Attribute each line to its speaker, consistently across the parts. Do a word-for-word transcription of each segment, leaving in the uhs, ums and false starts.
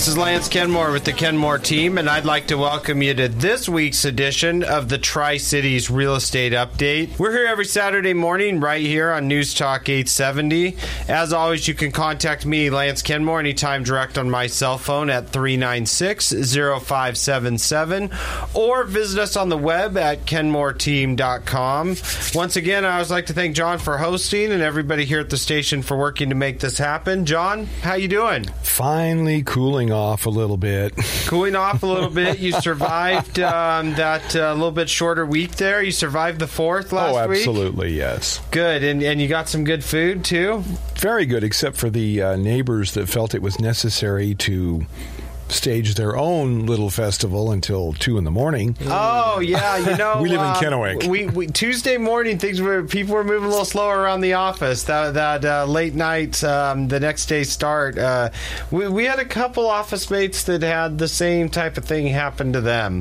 Speaker 1: This is Lance Kenmore with the Kenmore team, and I'd like to welcome you to this week's edition of the Tri-Cities Real Estate Update. We're here every Saturday morning right here on News Talk eight seventy. As always, you can contact me, Lance Kenmore, anytime direct on my cell phone at three nine six, zero five seven seven, or visit us on the web at kenmore team dot com. Once again, I always like to thank John for hosting and everybody here at the station for working to make this happen. John, how you doing?
Speaker 2: Finally cooling off a little bit.
Speaker 1: Cooling off a little bit. You survived um, that uh, little bit shorter week there. You survived the fourth last
Speaker 2: week? Oh,
Speaker 1: week?
Speaker 2: absolutely, yes.
Speaker 1: Good. And, and you got some good food, too?
Speaker 2: Very good, except for the uh, neighbors that felt it was necessary to stage their own little festival until two in the morning.
Speaker 1: Oh yeah, you know
Speaker 2: we live
Speaker 1: uh,
Speaker 2: in Kennewick.
Speaker 1: We, we Tuesday morning things were people were moving a little slower around the office. That that uh, late night, um, the next day start. Uh, we we had a couple office mates that had the same type of thing happen to them.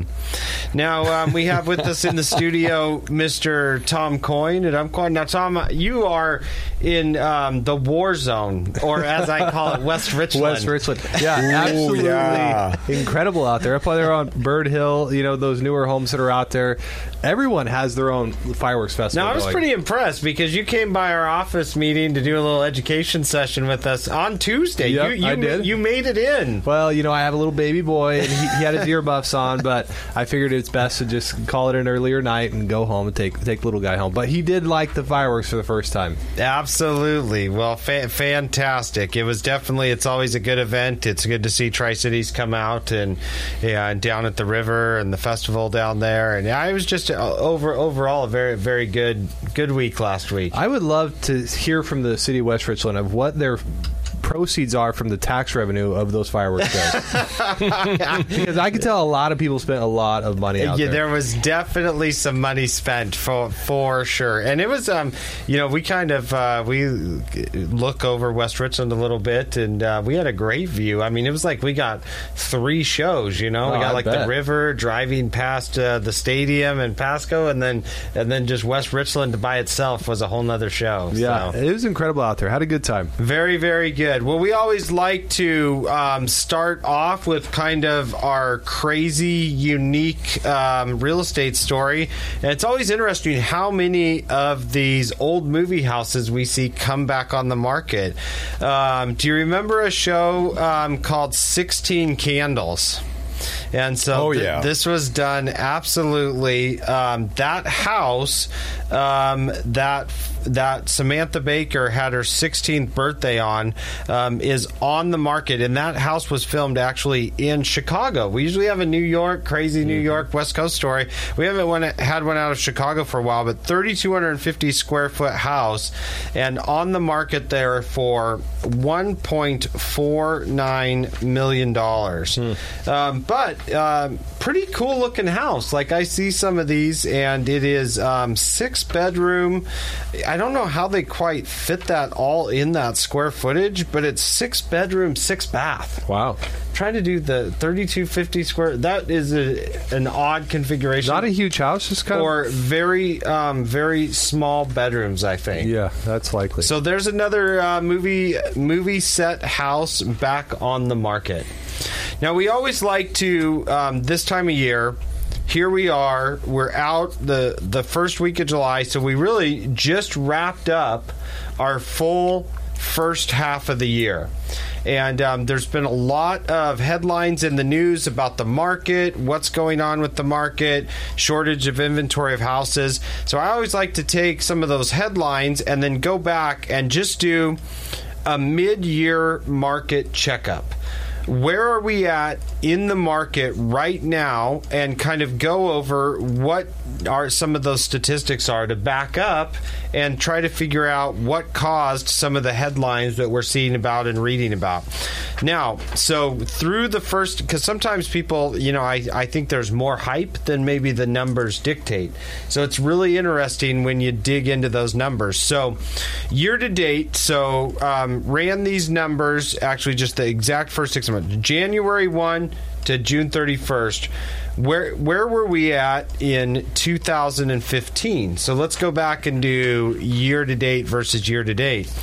Speaker 1: Now um, we have with us in the studio Mister Tom Coyne, and I'm Coyne. Now Tom, you are in um, the war zone, or as I call it, West Richland.
Speaker 3: West Richland. Yeah,
Speaker 2: Ooh,
Speaker 3: absolutely.
Speaker 2: Yeah.
Speaker 3: Incredible out there. Up there on Bird Hill, you know, those newer homes that are out there. Everyone has their own fireworks festival.
Speaker 1: Now, I was
Speaker 3: going.
Speaker 1: pretty impressed because you came by our office meeting to do a little education session with us on Tuesday.
Speaker 3: Yep,
Speaker 1: you, you,
Speaker 3: I did.
Speaker 1: You made it in.
Speaker 3: Well, you know, I have a little baby boy, and he, he had his earmuffs on, but I figured it's best to just call it an earlier night and go home and take take the little guy home. But he did like the fireworks for the first time.
Speaker 1: Absolutely. Well, fa- fantastic. It was definitely, it's always a good event. It's good to see Tri-Cities come out and yeah, and down at the river and the festival down there. And I was just uh, over overall a very, very good good week last week.
Speaker 3: I would love to hear from the city of West Richland of what their proceeds are from the tax revenue of those fireworks shows. Because I can tell a lot of people spent a lot of money out
Speaker 1: yeah,
Speaker 3: there.
Speaker 1: there was definitely some money spent for for sure. And it was, um, you know, we kind of, uh, we look over West Richland a little bit, and uh, we had a great view. I mean, it was like we got three shows, you know.
Speaker 3: Oh,
Speaker 1: we got
Speaker 3: I
Speaker 1: like
Speaker 3: bet.
Speaker 1: the river, driving past uh, the stadium and Pasco, and then and then just West Richland by itself was a whole nother show.
Speaker 3: Yeah,
Speaker 1: so.
Speaker 3: it was incredible out there. Had a good time.
Speaker 1: Very, very good. Well, we always like to um, start off with kind of our crazy, unique um, real estate story. And it's always interesting how many of these old movie houses we see come back on the market. Um, do you remember a show um, called sixteen Candles? And so
Speaker 2: oh,
Speaker 1: th-
Speaker 2: yeah.
Speaker 1: this was done absolutely. Um, that house um, that that Samantha Baker had her sixteenth birthday on um, is on the market, and that house was filmed actually in Chicago. We usually have a New York, crazy New York West Coast story. We haven't one, had one out of Chicago for a while, but three thousand two hundred fifty square foot house, and on the market there for one point four nine million dollars. Hmm. Um, but uh, pretty cool looking house. Like, I see some of these, and it is um, six bedroom. I don't know how they quite fit that all in that square footage, but it's six bedroom, six bath.
Speaker 3: Wow.
Speaker 1: Trying to do the thirty-two fifty square. That is a, an odd configuration.
Speaker 3: Not a huge house, just kind
Speaker 1: or
Speaker 3: of.
Speaker 1: very, um, very small bedrooms, I think.
Speaker 3: Yeah, that's likely.
Speaker 1: So there's another uh, movie movie set house back on the market. Now, we always like to, um, this time of year, here we are, we're out the, the first week of July, so we really just wrapped up our full first half of the year. And um, there's been a lot of headlines in the news about the market, what's going on with the market, shortage of inventory of houses. So I always like to take some of those headlines and then go back and just do a mid-year market checkup. Where are we at in the market right now, and kind of go over what are some of those statistics are to back up and try to figure out what caused some of the headlines that we're seeing about and reading about. Now, so through the first, because sometimes people, you know, I, I think there's more hype than maybe the numbers dictate. So it's really interesting when you dig into those numbers. So year to date, so um, ran these numbers, actually just the exact first six months, January first to June thirty-first. Where where were we at in two thousand fifteen? So let's go back and do year to date versus year to date.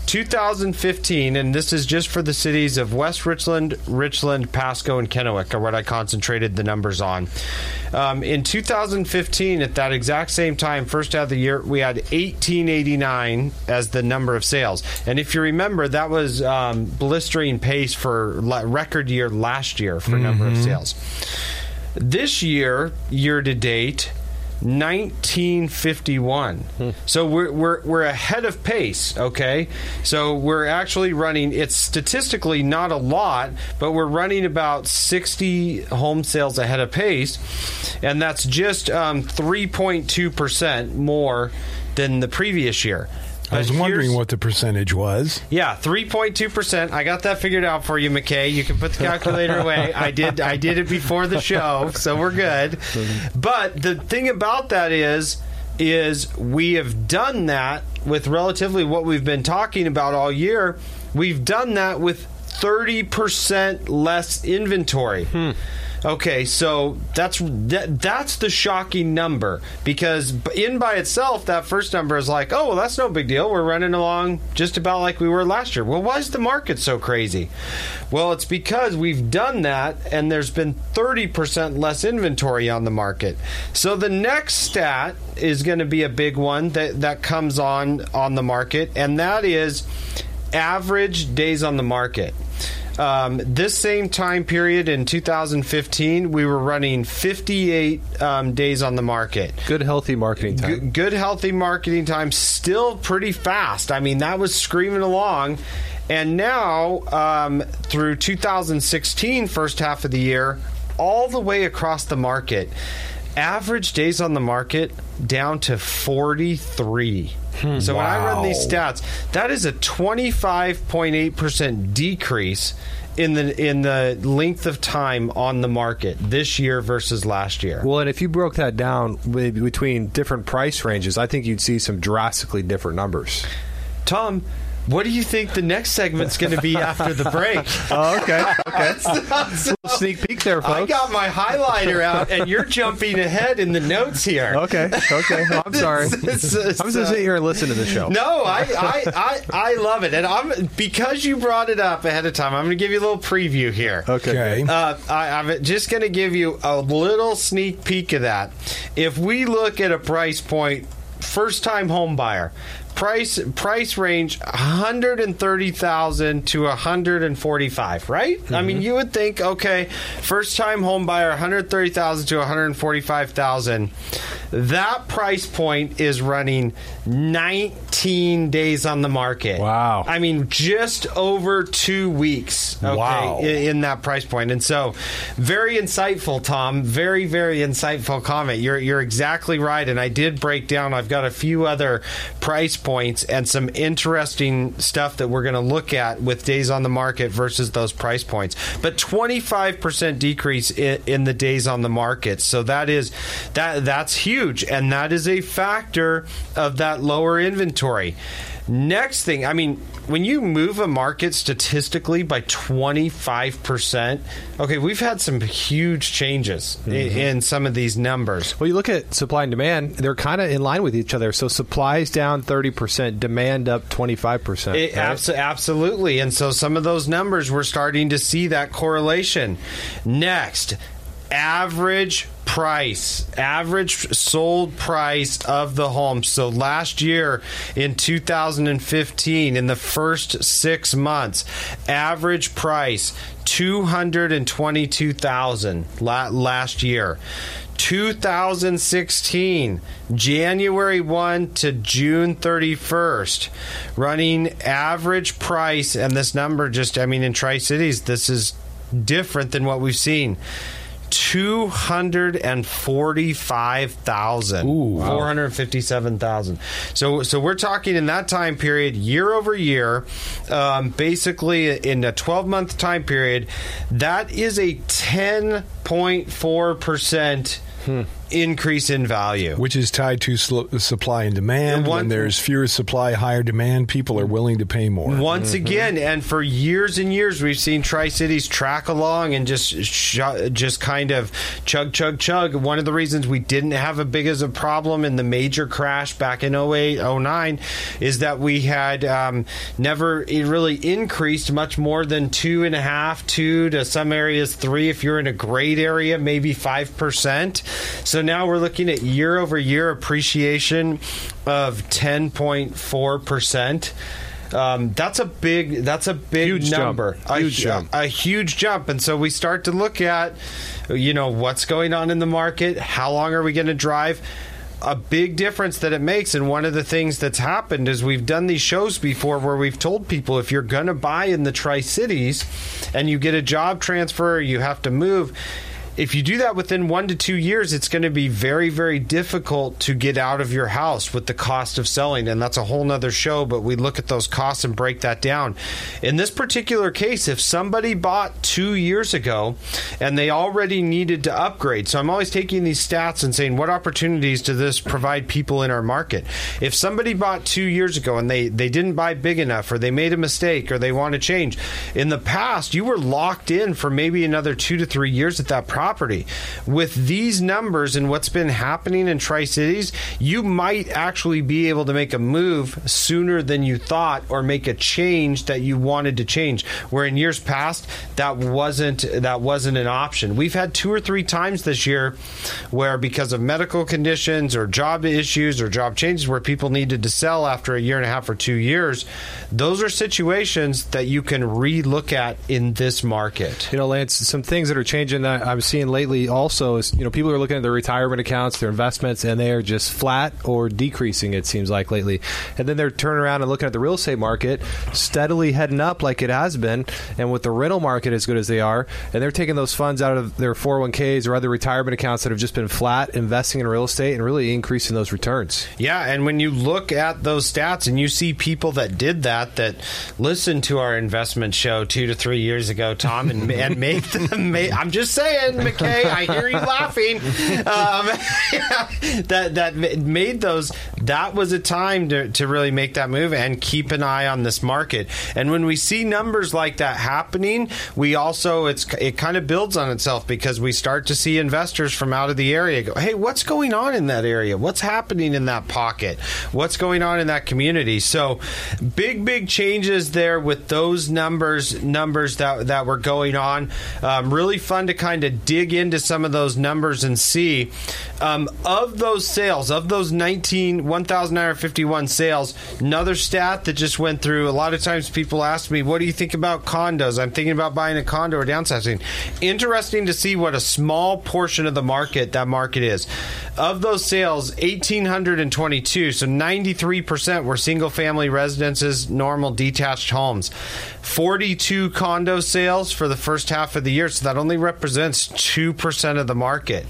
Speaker 1: two thousand fifteen, and this is just for the cities of West Richland, Richland, Pasco, and Kennewick are what I concentrated the numbers on. Um, in two thousand fifteen, at that exact same time, first half of the year, we had eighteen eighty-nine as the number of sales. And if you remember, that was um, blistering pace for la- record year last year for mm-hmm. number of sales. This year, year to date, nineteen fifty-one. Hmm. So we're we're we're ahead of pace, okay? So we're actually running, it's statistically not a lot, but we're running about sixty home sales ahead of pace, and that's just um, three point two percent more than the previous year.
Speaker 2: I was wondering what the percentage was.
Speaker 1: Yeah, three point two percent. I got that figured out for you, McKay. You can put the calculator away. I did I did it before the show, so we're good. But the thing about that is, is we have done that with relatively what we've been talking about all year. We've done that with thirty percent less inventory. Hmm. Okay, so that's that, that's the shocking number, because in by itself, that first number is like, oh, well, that's no big deal. We're running along just about like we were last year. Well, why is the market so crazy? Well, it's because we've done that, and there's been thirty percent less inventory on the market. So the next stat is going to be a big one that, that comes on on the market, and that is average days on the market. Um, this same time period in two thousand fifteen, we were running fifty-eight um, days on the market.
Speaker 3: Good, healthy marketing time.
Speaker 1: Good, good, healthy marketing time. Still pretty fast. I mean, that was screaming along. And now, um, through two thousand sixteen, first half of the year, all the way across the market, average days on the market down to forty-three. Hmm, so wow. When I run these stats, that is a twenty-five point eight percent decrease in the in the length of time on the market this year versus last year.
Speaker 3: Well, and if you broke that down between different price ranges, I think you'd see some drastically different numbers.
Speaker 1: Tom, what do you think the next segment's going to be after the break?
Speaker 3: Oh, okay. Okay. That's, that's, a little sneak peek there, folks.
Speaker 1: I got my highlighter out, and you're jumping ahead in the notes here.
Speaker 3: Okay. Okay. Well, I'm sorry. This, this, I'm just uh, sitting here and listen to the show.
Speaker 1: No, I, I, I, I love it, and I'm because you brought it up ahead of time. I'm going to give you a little preview here.
Speaker 3: Okay.
Speaker 1: Uh, I, I'm just going to give you a little sneak peek of that. If we look at a price point, first-time home buyer. Price price range one hundred thirty thousand to one hundred forty-five, right? Mm-hmm. I mean, you would think, okay, first time home buyer one hundred thirty thousand to one hundred forty-five thousand. That price point is running nineteen days on the market.
Speaker 3: Wow.
Speaker 1: I mean, just over two weeks. Okay,
Speaker 2: wow.
Speaker 1: in, in that price point. And so, very insightful, Tom. Very, very insightful comment. You're you're exactly right. And I did break down. I've got a few other price points and some interesting stuff that we're going to look at with days on the market versus those price points. But twenty-five percent decrease in, in the days on the market. So that is that that's huge. And that is a factor of that lower inventory. Next thing, I mean, when you move a market statistically by twenty-five percent, okay, we've had some huge changes mm-hmm. in, in some of these numbers.
Speaker 3: Well, you look at supply and demand, they're kind of in line with each other. So supply is down thirty percent, demand up twenty-five percent.
Speaker 1: It,
Speaker 3: right?
Speaker 1: abso- absolutely. And so some of those numbers, we're starting to see that correlation. Next, average price, average sold price of the home. So last year in two thousand fifteen, in the first six months, average price two hundred twenty-two thousand dollars last year. two thousand sixteen, January first to June thirty-first, running average price, and this number just, I mean, in Tri-Cities, this is different than what we've seen. two hundred forty-five thousand.
Speaker 2: Ooh, wow.
Speaker 1: four hundred fifty-seven thousand. So so we're talking in that time period, year over year, um, basically in a twelve-month time period, that is a ten point four percent Hmm. increase in value.
Speaker 2: Which is tied to sl- supply and demand.
Speaker 1: And one,
Speaker 2: when there's fewer supply, higher demand, people are willing to pay more.
Speaker 1: Once
Speaker 2: mm-hmm.
Speaker 1: again, and for years and years, we've seen Tri-Cities track along and just sh- just kind of of chug, chug, chug. One of the reasons we didn't have a big as a problem in the major crash back in oh eight, oh nine is that we had um, never really increased much more than two and a half, two to some areas three. If you're in a great area, maybe five percent. So now we're looking at year over year appreciation of ten point four percent. Um, that's a big. That's a big
Speaker 3: huge
Speaker 1: number.
Speaker 3: Jump.
Speaker 1: A,
Speaker 3: huge jump.
Speaker 1: A huge jump. And so we start to look at, you know, what's going on in the market. How long are we going to drive? A big difference that it makes, and one of the things that's happened is we've done these shows before where we've told people if you're going to buy in the Tri-Cities and you get a job transfer, or you have to move. If you do that within one to two years, it's going to be very, very difficult to get out of your house with the cost of selling. And that's a whole nother show, but we look at those costs and break that down. In this particular case, if somebody bought two years ago and they already needed to upgrade, so I'm always taking these stats and saying, what opportunities does this provide people in our market? If somebody bought two years ago and they, they didn't buy big enough, or they made a mistake, or they want to change, in the past, you were locked in for maybe another two to three years at that property. Property. With these numbers and what's been happening in Tri-Cities, you might actually be able to make a move sooner than you thought, or make a change that you wanted to change. Where in years past, that wasn't that wasn't an option. We've had two or three times this year where, because of medical conditions or job issues or job changes, where people needed to sell after a year and a half or two years. Those are situations that you can re-look at in this market.
Speaker 3: You know, Lance, some things that are changing that I'm seeing lately also is, you know, people are looking at their retirement accounts, their investments, and they are just flat or decreasing, it seems like, lately. And then they're turning around and looking at the real estate market, steadily heading up like it has been, and with the rental market as good as they are, and they're taking those funds out of their four oh one k's or other retirement accounts that have just been flat, investing in real estate and really increasing those returns.
Speaker 1: Yeah, and when you look at those stats and you see people that did that, that listened to our investment show two to three years ago, Tom, and, and made them, made, I'm just saying, McKay, I hear you laughing. Um, yeah, that that made those. That was a time to, to really make that move and keep an eye on this market. And when we see numbers like that happening, we also it's it kind of builds on itself, because we start to see investors from out of the area go, hey, what's going on in that area? What's happening in that pocket? What's going on in that community? So big, big changes there with those numbers numbers that that were going on. Um, really fun to kind of dig into some of those numbers and see um, of those sales, of those nineteen one thousand nine hundred fifty-one sales. Another stat that just went through. A lot of times people ask me, what do you think about condos? I'm thinking about buying a condo or downsizing. Interesting to see what a small portion of the market that market is. Of those sales, one thousand eight hundred twenty-two, so ninety-three percent were single family residences, normal detached homes. forty-two condo sales for the first half of the year, so that only represents two percent of the market.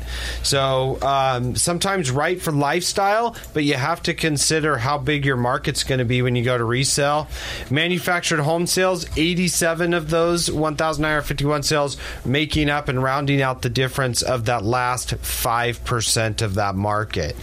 Speaker 1: So um, sometimes right for lifestyle, but you have to consider how big your market's going to be when you go to resell. Manufactured home sales, eighty-seven of those one thousand nine hundred fifty-one sales, making up and rounding out the difference of that last five percent of that market.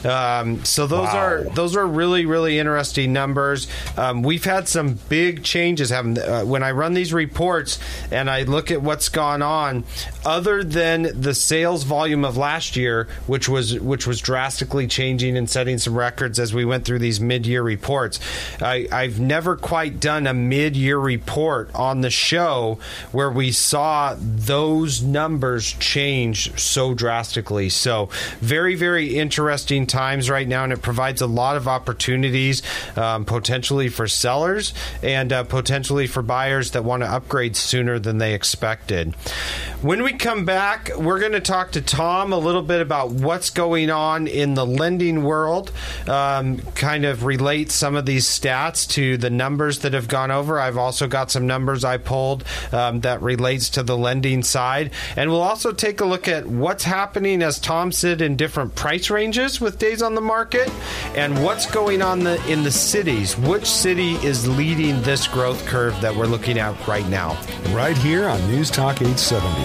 Speaker 1: Um, so those wow. are those are really, really interesting numbers. Um, we've had some big changes happen. Uh, when I run these reports and I look at what's gone on, other than the sales volume of last year, which was which was drastically changing and setting some records as we went through these mid-year reports, I, I've never quite done a mid-year report on the show where we saw those numbers change so drastically. So very, very interesting times right now, and it provides a lot of opportunities um, potentially for sellers and uh, potentially for buyers that want to upgrade sooner than they expected. When we come back, we're going to talk to Tom a little bit about what's going on in the lending world, um, kind of relate some of these stats to the numbers that have gone over. I've also got some numbers I pulled um, that relates to the lending side. And we'll also take a look at what's happening, as Tom said, in different price ranges with days on the market, and what's going on the, in the cities. Which city is leading this growth curve that we're looking at right now?
Speaker 2: Right here on News Talk eight seventy.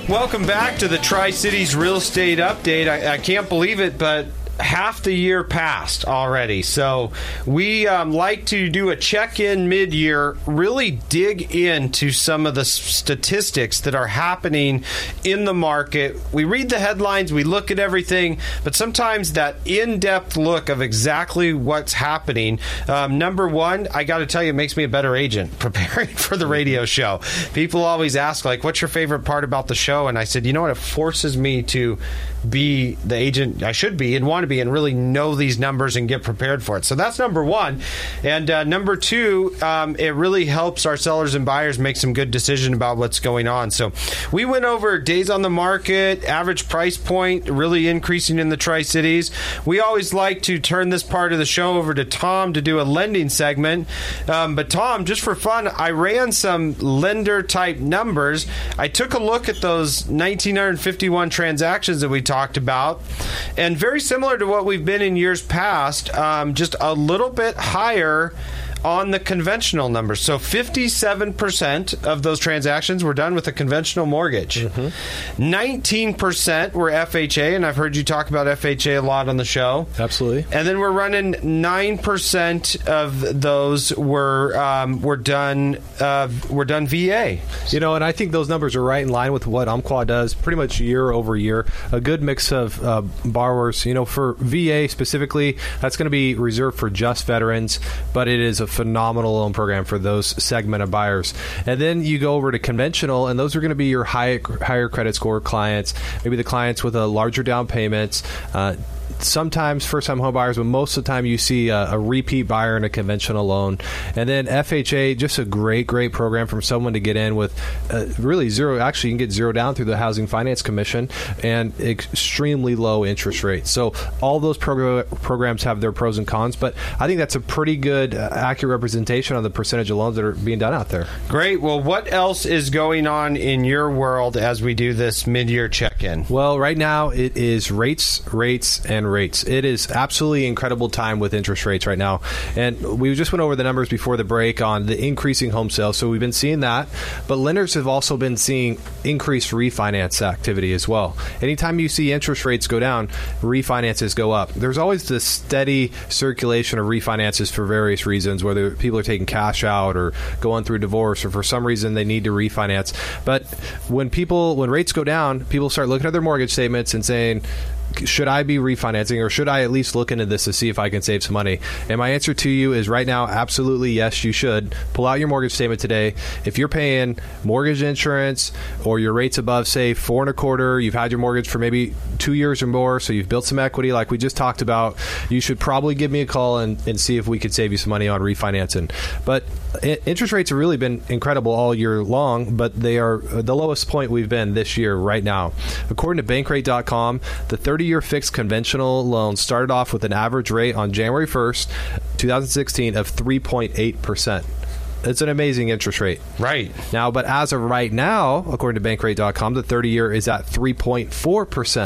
Speaker 1: Welcome back to the Tri-Cities Real Estate Update. I, I can't believe it, but half the year passed already. So we um, like to do a check-in mid-year, really dig into some of the statistics that are happening in the market. We read the headlines, we look at everything, but sometimes that in-depth look of exactly what's happening. Um, number one, I got to tell you, it makes me a better agent preparing for the radio show. People always ask, like, what's your favorite part about the show? And I said, you know what? It forces me to be the agent I should be and want to be and really know these numbers and get prepared for it. So that's number one. And uh, number two, um, it really helps our sellers and buyers make some good decision about what's going on. So we went over days on the market, average price point, really increasing in the Tri-Cities. We always like to turn this part of the show over to Tom to do a lending segment. Um, but Tom, just for fun, I ran some lender type numbers. I took a look at those one thousand nine hundred fifty-one transactions that we talked about, and very similar to what we've been in years past, um, just a little bit higher on the conventional numbers. So fifty-seven percent of those transactions were done with a conventional mortgage. Mm-hmm. nineteen percent were F H A, and I've heard you talk about F H A a lot on the show.
Speaker 3: Absolutely.
Speaker 1: And then we're running nine percent of those were um, were done uh, were done V A.
Speaker 3: You know, and I think those numbers are right in line with what Umpqua does pretty much year over year. A good mix of uh, borrowers. You know, for V A specifically, that's going to be reserved for just veterans, but it is a phenomenal loan program for those segment of buyers. And then you go over to conventional, and those are going to be your high, higher credit score clients, maybe the clients with a larger down payments, uh, sometimes first-time home buyers, but most of the time you see a, a repeat buyer in a conventional loan. And then F H A, just a great, great program from someone to get in with uh, really zero. Actually, you can get zero down through the Housing Finance Commission and extremely low interest rates. So all those progr- programs have their pros and cons, but I think that's a pretty good, uh, accurate representation on the percentage of loans that are being done out there.
Speaker 1: Great. Well, what else is going on in your world as we do this mid-year check-in?
Speaker 3: Well, right now it is rates, rates, and rates. It is absolutely incredible time with interest rates right now. And we just went over the numbers before the break on the increasing home sales. So we've been seeing that. But lenders have also been seeing increased refinance activity as well. Anytime you see interest rates go down, refinances go up. There's always this steady circulation of refinances for various reasons, whether people are taking cash out or going through divorce or for some reason they need to refinance. But when people, when rates go down, people start looking at their mortgage statements and saying, should I be refinancing, or should I at least look into this to see if I can save some money? And my answer to you is right now, absolutely yes, you should. Pull out your mortgage statement today. If you're paying mortgage insurance or your rate's above, say, four and a quarter, you've had your mortgage for maybe two years or more, so you've built some equity like we just talked about, you should probably give me a call and, and see if we could save you some money on refinancing. But interest rates have really been incredible all year long, but they are the lowest point we've been this year right now. According to bankrate dot com, the thirty-year fixed conventional loan started off with an average rate on January first, twenty sixteen of three point eight percent. It's an amazing interest rate.
Speaker 1: Right.
Speaker 3: Now, but as of right now, according to bankrate dot com, the thirty-year is at three point four percent.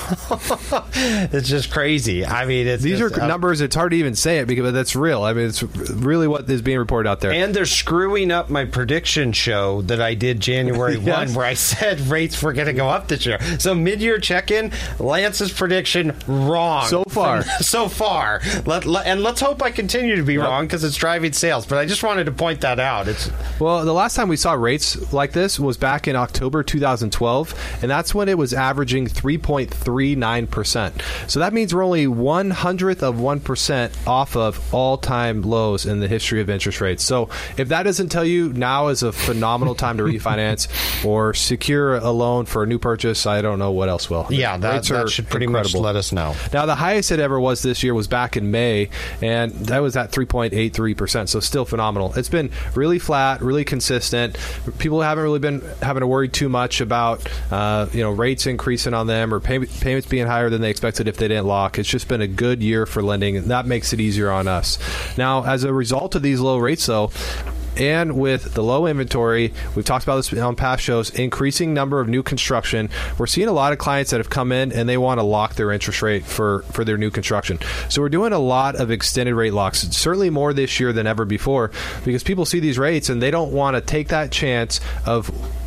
Speaker 1: It's just crazy. I mean, it's
Speaker 3: these
Speaker 1: just,
Speaker 3: are uh, numbers. It's hard to even say it because that's real. I mean, it's really what is being reported out there.
Speaker 1: And they're screwing up my prediction show that I did January
Speaker 3: yes.
Speaker 1: first, where I said rates were going to go up this year. So mid-year check-in, Lance's prediction wrong
Speaker 3: so far.
Speaker 1: From, so far, let, let, and let's hope I continue to be yep. wrong because it's driving sales. But I just wanted to point that out. It's
Speaker 3: well, the last time we saw rates like this was back in October two thousand twelve, and that's when it was averaging three point three nine percent. So that means we're only one hundredth of one percent off of all-time lows in the history of interest rates. So if that doesn't tell you now is a phenomenal time to refinance or secure a loan for a new purchase, I don't know what else will.
Speaker 1: Yeah, that, that should pretty incredible. much let us know.
Speaker 3: Now, the highest it ever was this year was back in May, and that was at three point eight three percent, so still phenomenal. It's been really flat, really consistent. People haven't really been having to worry too much about uh, you know rates increasing on them or pay- payments being higher than they expected if they didn't lock. It's just been a good year for lending, and that makes it easier on us. Now, as a result of these low rates, though, and with the low inventory, we've talked about this on past shows, increasing number of new construction, we're seeing a lot of clients that have come in and they want to lock their interest rate for, for their new construction. So we're doing a lot of extended rate locks, certainly more this year than ever before, because people see these rates and they don't want to take that chance of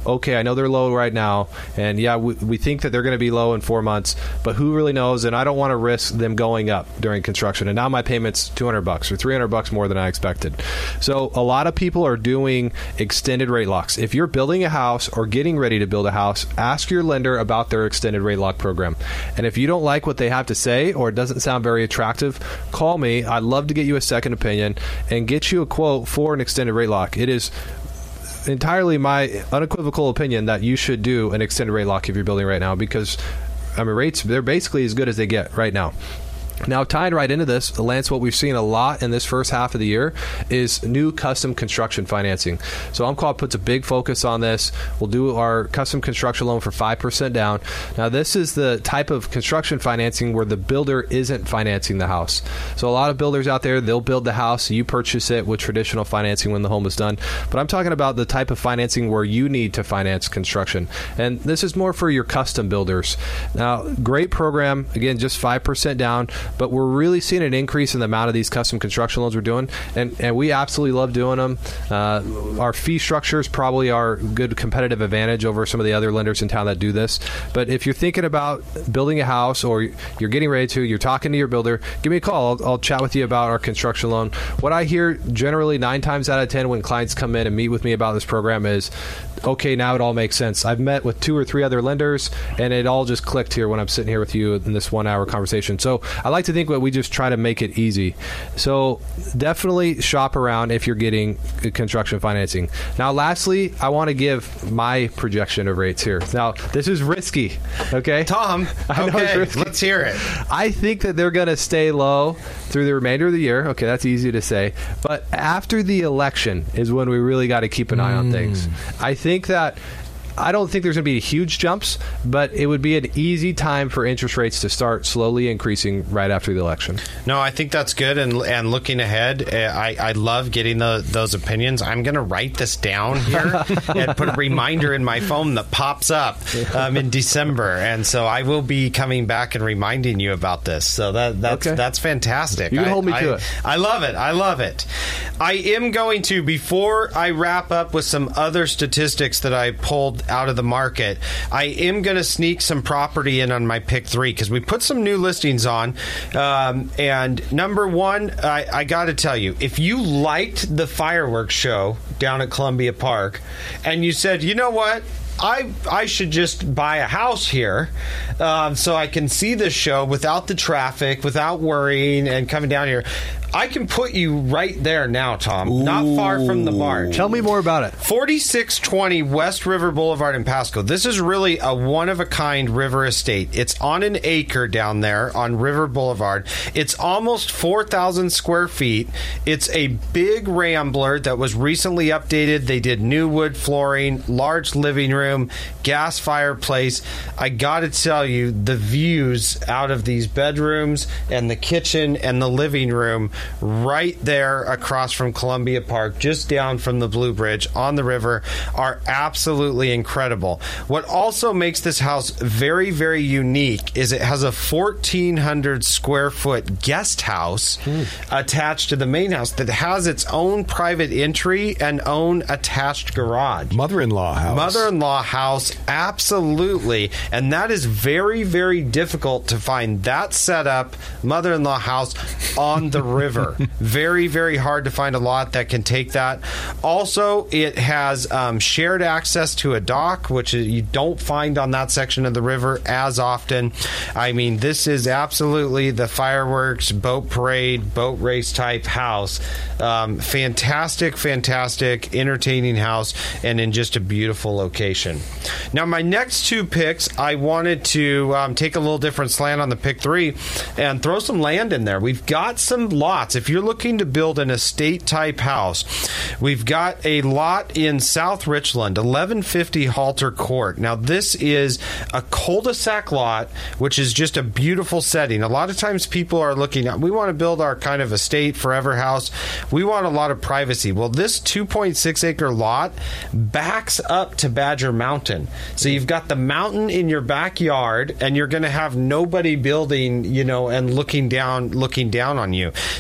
Speaker 3: okay, I know they're low right now, and yeah, we, we think that they're going to be low in four months, but who really knows? And I don't want to risk them going up during construction. And now my payment's two hundred bucks or three hundred bucks more than I expected. So a lot of people are doing extended rate locks. If you're building a house or getting ready to build a house, ask your lender about their extended rate lock program. And if you don't like what they have to say or it doesn't sound very attractive, call me. I'd love to get you a second opinion and get you a quote for an extended rate lock. It is entirely my unequivocal opinion that you should do an extended rate lock if you're building right now, because I mean, rates, they're basically as good as they get right now. Now, tying right into this, Lance, what we've seen a lot in this first half of the year is new custom construction financing. So Umpqua puts a big focus on this. We'll do our custom construction loan for five percent down. Now, this is the type of construction financing where the builder isn't financing the house. So a lot of builders out there, they'll build the house, you purchase it with traditional financing when the home is done. But I'm talking about the type of financing where you need to finance construction. And this is more for your custom builders. Now, great program. Again, just five percent down. But we're really seeing an increase in the amount of these custom construction loans we're doing, and, and we absolutely love doing them. Uh, our fee structure is probably our good competitive advantage over some of the other lenders in town that do this. But if you're thinking about building a house or you're getting ready to, you're talking to your builder, give me a call. I'll, I'll chat with you about our construction loan. What I hear generally nine times out of ten when clients come in and meet with me about this program is, okay, now it all makes sense. I've met with two or three other lenders, and it all just clicked here when I'm sitting here with you in this one-hour conversation. So I like to think that we just try to make it easy. So definitely shop around if you're getting construction financing. Now, lastly, I want to give my projection of rates here. Now, this is risky, okay?
Speaker 1: Tom,
Speaker 3: I know
Speaker 1: okay,
Speaker 3: it's risky.
Speaker 1: Let's hear it.
Speaker 3: I think that they're going to stay low through the remainder of the year. Okay, that's easy to say. But after the election is when we really got to keep an eye on things. I think that I don't think there's going to be huge jumps, but it would be an easy time for interest rates to start slowly increasing right after the election.
Speaker 1: No, I think that's good. And and looking ahead, I, I love getting the, those opinions. I'm going to write this down here and put a reminder in my phone that pops up um, in December. And so I will be coming back and reminding you about this. So that that's,
Speaker 3: okay.
Speaker 1: that's fantastic.
Speaker 3: You can
Speaker 1: I,
Speaker 3: hold me
Speaker 1: I,
Speaker 3: to it.
Speaker 1: I love it. I love it. I am going to, before I wrap up with some other statistics that I pulled out of the market, I am going to sneak some property in on my pick three because we put some new listings on. Um, and number one, I, I got to tell you, if you liked the fireworks show down at Columbia Park and you said, you know what? I I should just buy a house here um, so I can see this show without the traffic, without worrying and coming down here. I can put you right there now, Tom. Ooh. Not far from the bar.
Speaker 3: Tell me more about it.
Speaker 1: forty-six twenty West River Boulevard in Pasco. This is really a one-of-a-kind river estate. It's on an acre down there on River Boulevard. It's almost four thousand square feet. It's a big rambler that was recently updated. They did new wood flooring, large living room, gas fireplace. I got to tell you, the views out of these bedrooms and the kitchen and the living room right there across from Columbia Park, just down from the Blue Bridge on the river, are absolutely incredible. What also makes this house very, very unique is it has a fourteen hundred square foot guest house hmm. attached to the main house that has its own private entry and own attached garage.
Speaker 2: Mother-in-law house.
Speaker 1: Mother-in-law house, absolutely. And that is very, very difficult to find that setup, mother-in-law house on the river. Very, very hard to find a lot that can take that. Also, it has um, shared access to a dock, which you don't find on that section of the river as often. I mean, this is absolutely the fireworks, boat parade, boat race type house. Um, fantastic, fantastic, entertaining house, and in just a beautiful location. Now, my next two picks, I wanted to um, take a little different slant on the pick three and throw some land in there. We've got some lots. If you're looking to build an estate-type house, we've got a lot in South Richland, eleven fifty Halter Court. Now, this is a cul-de-sac lot, which is just a beautiful setting. A lot of times people are looking at, we want to build our kind of estate forever house. We want a lot of privacy. Well, this two point six acre lot backs up to Badger Mountain. So you've got the mountain in your backyard, and you're going to have nobody building, you know, and looking down, looking down on you.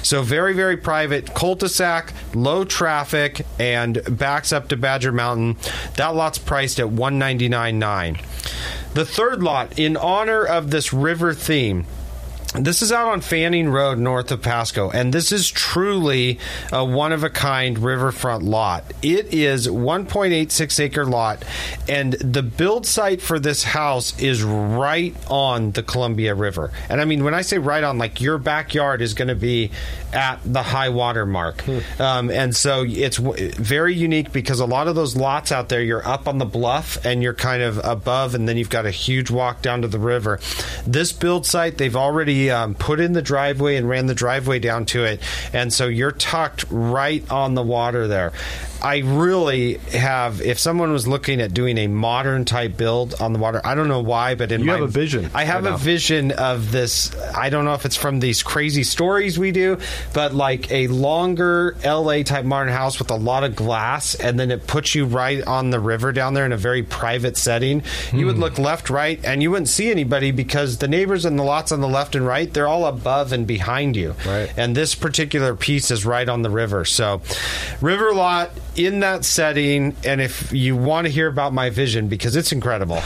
Speaker 1: So very, very private cul-de-sac, low traffic, and backs up to Badger Mountain. That lot's priced at one ninety-nine nine. The third lot, in honor of this river theme, this is out on Fanning Road north of Pasco, and this is truly a one-of-a-kind riverfront lot. It is one point eight six acre lot, and the build site for this house is right on the Columbia River. And I mean, when I say right on, like your backyard is going to be at the high water mark. Hmm. Um, and so it's w- very unique because a lot of those lots out there, you're up on the bluff and you're kind of above, and then you've got a huge walk down to the river. This build site, they've already Um, put in the driveway and ran the driveway down to it, and so you're tucked right on the water there. I really have, if someone was looking at doing a modern type build on the water, I don't know why, but in
Speaker 3: you
Speaker 1: my,
Speaker 3: have a vision.
Speaker 1: I have
Speaker 3: right
Speaker 1: a
Speaker 3: now.
Speaker 1: vision of this. I don't know if it's from these crazy stories we do, but like a longer L A type modern house with a lot of glass, and then it puts you right on the river down there in a very private setting. You
Speaker 3: Hmm.
Speaker 1: would look left, right, and you wouldn't see anybody because the neighbors and the lots on the left and right, they're all above and behind you.
Speaker 3: Right.
Speaker 1: And this particular piece is right on the river. So, river lot in that setting, and if you want to hear about my vision, because it's incredible.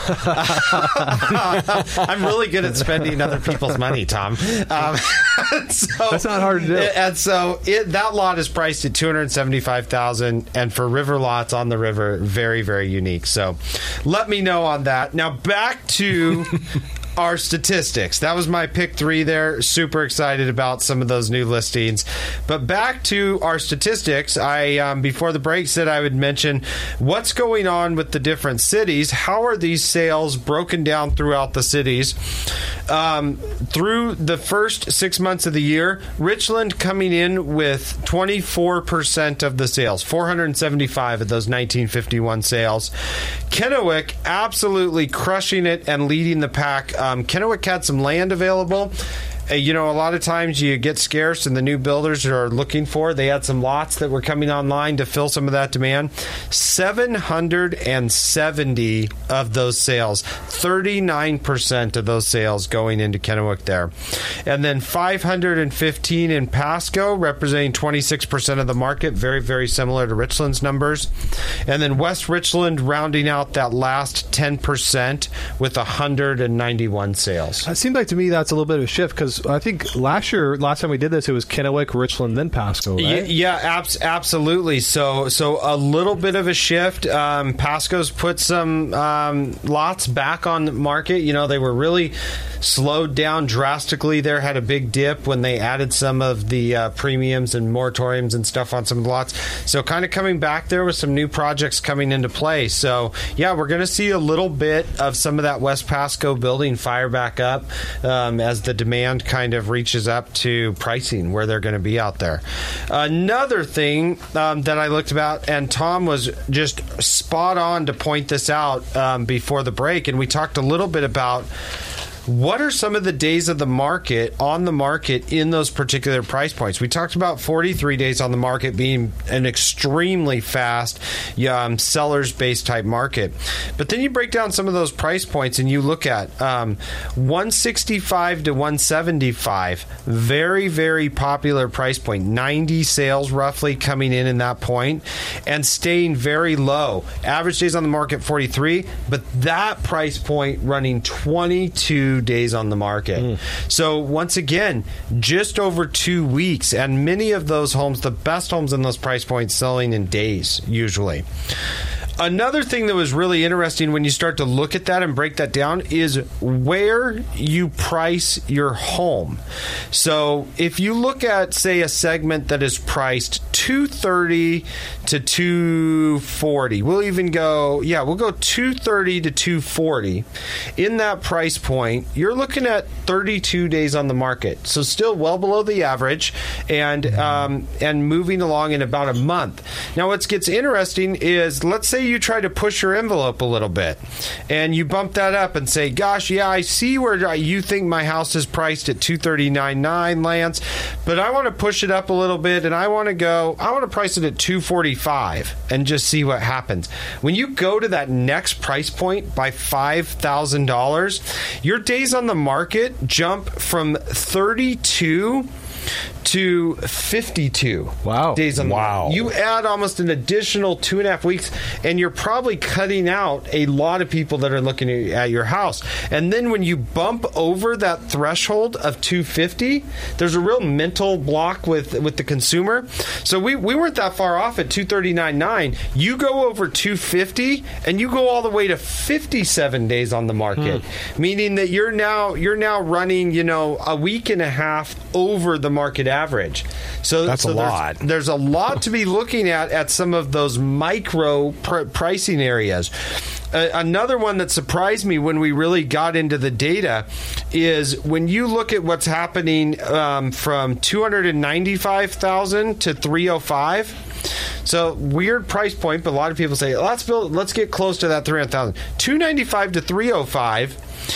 Speaker 1: I'm really good at spending other people's money, Tom. Um, so,
Speaker 3: That's not hard to do.
Speaker 1: And so it, that lot is priced at two hundred seventy-five thousand dollars, and for river lots on the river, very, very unique. So let me know on that. Now back to our statistics. That was my pick three there. Super excited about some of those new listings. But back to our statistics, I, um, before the break, said I would mention what's going on with the different cities. How are these sales broken down throughout the cities? Um, through the first six months of the year, Richland coming in with twenty-four percent of the sales, four hundred seventy-five of those nineteen fifty-one sales. Kennewick absolutely crushing it and leading the pack. Um, Kennewick had some land available. Uh, you know, a lot of times you get scarce and the new builders are looking for. They had some lots that were coming online to fill some of that demand. seven hundred seventy of those sales, thirty-nine percent of those sales going into Kennewick there. And then five hundred fifteen in Pasco, representing twenty-six percent of the market, very, very similar to Richland's numbers. And then West Richland rounding out that last ten percent with one hundred ninety-one sales.
Speaker 3: It seemed like to me that's a little bit of a shift because I think last year, last time we did this, it was Kennewick, Richland, then Pasco, right?
Speaker 1: Yeah, yeah abs- absolutely. So, so a little bit of a shift. Um, Pasco's put some um, lots back on the market. You know, they were really slowed down drastically there, had a big dip when they added some of the uh, premiums and moratoriums and stuff on some of the lots. So kind of coming back there with some new projects coming into play. So, yeah, we're going to see a little bit of some of that West Pasco building fire back up um, as the demand kind of reaches up to pricing where they're going to be out there. Another thing um, that I looked about, and Tom was just spot on to point this out um, before the break, and we talked a little bit about what are some of the days of the market on the market in those particular price points. We talked about forty-three days on the market being an extremely fast um, sellers-based type market. But then you break down some of those price points and you look at um, one sixty-five to one seventy-five, very, very popular price point. ninety sales roughly coming in in that point and staying very low. Average days on the market forty-three, but that price point running twenty-two days on the market. Mm. So once again, just over two weeks, and many of those homes, the best homes in those price points, selling in days usually. Another thing that was really interesting when you start to look at that and break that down is where you price your home. So if you look at, say, a segment that is priced two thirty to two forty, we'll even go, yeah, we'll go two thirty to two forty. In that price point, you're looking at thirty-two days on the market. So still well below the average and um, and moving along in about a month. Now, what gets interesting is, let's say you try to push your envelope a little bit and you bump that up and say, gosh, yeah, I see where you think my house is priced at two thirty-nine nine, Lance, but I want to push it up a little bit and I want to go, I want to price it at two forty-five and just see what happens. When you go to that next price point by five thousand dollars, your days on the market jump from thirty-two to fifty-two
Speaker 3: Wow.
Speaker 1: days on the
Speaker 2: Wow.
Speaker 1: market. You add almost an additional two and a half weeks, and you're probably cutting out a lot of people that are looking at your house. And then when you bump over that threshold of two fifty, there's a real mental block with with the consumer. So we, we weren't that far off at two thirty-nine point nine. You go over two fifty, and you go all the way to fifty-seven days on the market, hmm. meaning that you're now you're now running, you know, a week and a half over the market average. So
Speaker 2: that's
Speaker 1: so
Speaker 2: a
Speaker 1: there's,
Speaker 2: lot.
Speaker 1: There's a lot to be looking at at some of those micro pr- pricing areas. Uh, another one that surprised me when we really got into the data is when you look at what's happening um, from two hundred ninety-five thousand to three oh five. So weird price point, but a lot of people say let's build, let's get close to that three hundred thousand. two ninety-five to three oh five.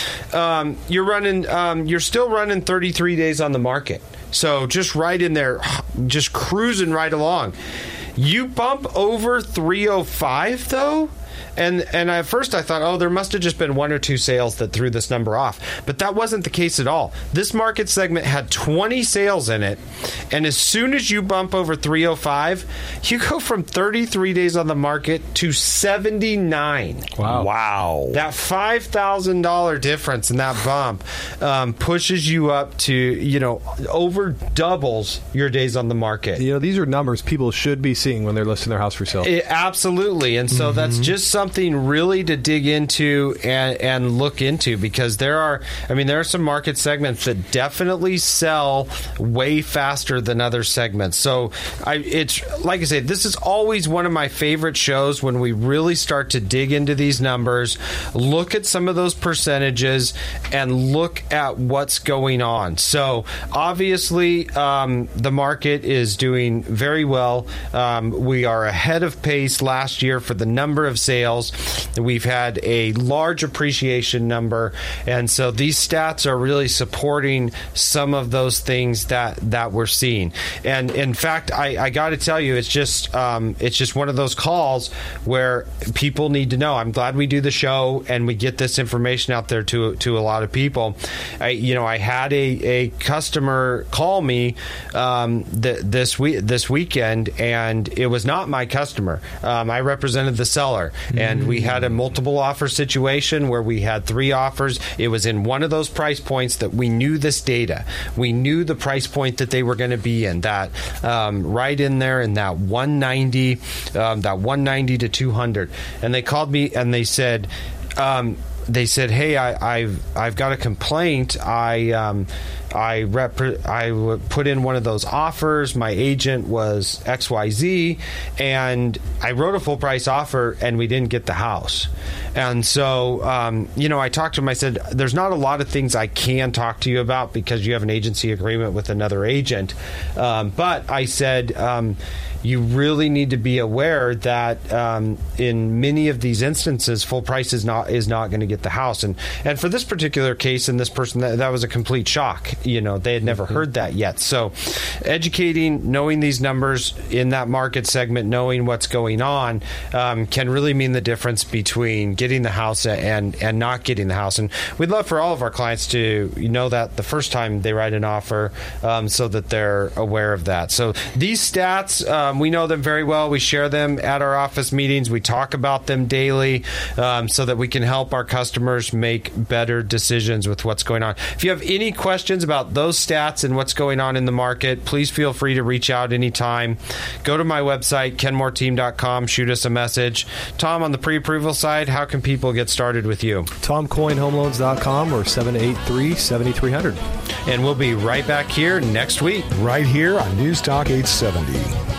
Speaker 1: Um, you're running. Um, you're still running thirty-three days on the market. So just right in there, just cruising right along. You bump over three oh five though. And and at first I thought, oh, there must have just been one or two sales that threw this number off. But that wasn't the case at all. This market segment had twenty sales in it. And as soon as you bump over three oh five, you go from thirty-three days on the market to seventy-nine.
Speaker 2: Wow. Wow.
Speaker 1: That five thousand dollars difference in that bump um, pushes you up to, you know, over doubles your days on the market.
Speaker 3: You know, these are numbers people should be seeing when they're listing their house for sale.
Speaker 1: It, absolutely. And so mm-hmm. that's just something really to dig into and, and look into, because there are, I mean, there are some market segments that definitely sell way faster than other segments. So I, it's like I say, this is always one of my favorite shows when we really start to dig into these numbers, look at some of those percentages, and look at what's going on. So obviously, um, the market is doing very well. Um, we are ahead of pace last year for the number of sales. We've had a large appreciation number, and so these stats are really supporting some of those things that, that we're seeing. And in fact, I, I got to tell you, it's just um, it's just one of those calls where people need to know. I'm glad we do the show and we get this information out there to to a lot of people. I, you know, I had a, a customer call me um, th- this week this weekend, and it was not my customer. Um, I represented the seller. And we had a multiple offer situation where we had three offers. It was in one of those price points that we knew this data. We knew the price point that they were going to be in, that um, right in there in that one ninety, um, that one ninety to two hundred. And they called me and they said, um, they said, hey, I, I've I've got a complaint. I um, I rep- I put in one of those offers. My agent was X Y Z, and I wrote a full price offer, and we didn't get the house. And so, um, you know, I talked to him. I said, there's not a lot of things I can talk to you about because you have an agency agreement with another agent. Um, but I said, um, you really need to be aware that um, in many of these instances, full price is not is not going to get the house. And and for this particular case, and this person, that, that was a complete shock. You know, they had never mm-hmm. heard that yet. So educating, knowing these numbers in that market segment, knowing what's going on, um, can really mean the difference between getting the house and and not getting the house. And we'd love for all of our clients to know that the first time they write an offer, um, so that they're aware of that. So these stats, um, we know them very well. We share them at our office meetings. We talk about them daily, um, so that we can help our customers make better decisions with what's going on. If you have any questions about those stats and what's going on in the market, please feel free to reach out anytime. Go to my website, ken moore team dot com. Shoot us a message. Tom, on the pre-approval side, how can people get started with you?
Speaker 3: tom coyne home loans dot com or seven eight three, seven three zero zero.
Speaker 1: And we'll be right back here next week.
Speaker 2: Right here on News Talk eight seventy.